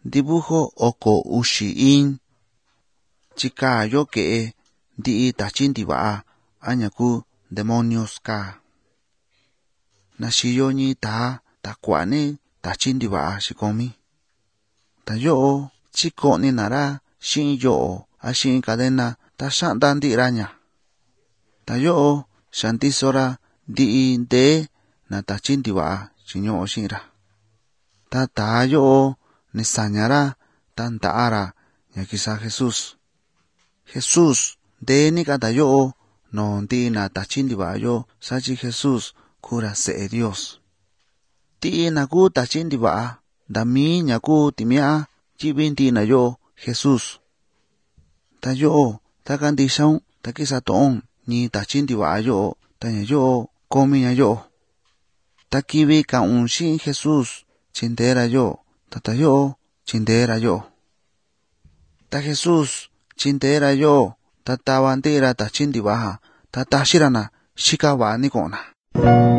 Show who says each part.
Speaker 1: dibujo oko uxi in. Chika yo ke'e ndi'i tachi ndiva'a añaku demonios ka. Naxiyo ñi taa takua'ni tachi ndiva'a xikomi. Ta yo'o chiko'ni nara xi'in yo'o a xi'in cadena ta xa'nda ndi'iraña. Ta yo'o xantisora ndi'i ndee na tachi ndiva'a xiño'o xi'inra. Ta taa yo'o nisañara ta nda'ara ña kisa Jesús. Jesús ndee ni kata yo'o no ndi'i na tachi ndiva'a yo sachi Jesús kura se'e Dios. Ti'i na ku tachi ndiva'a ndami ña ku timia'a yivi ndi'i na yo'o Jesús. Ta yo'o ta kandixaun ta kisa to'on ñi tachi ndiva'a yo'o ta ña yo'o komi ña yo'o. Ta kivi ka'un xi'in Jesús chindera yo'o ta yo'o chindera yo'o. Ta Jesús chindera yo'o ta tava ndi'ira tachi ndiva'a ta taxira na xika va'a ni ko'na.